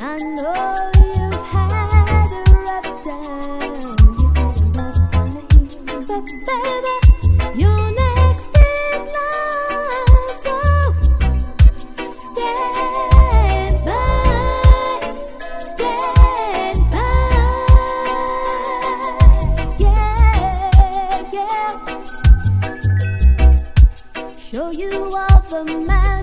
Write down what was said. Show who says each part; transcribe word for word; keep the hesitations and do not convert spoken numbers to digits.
Speaker 1: I know you've had a rough time, you've had a rough time, but baby, you're next in line, so stand by, stand by, yeah, yeah. Show you all the magic.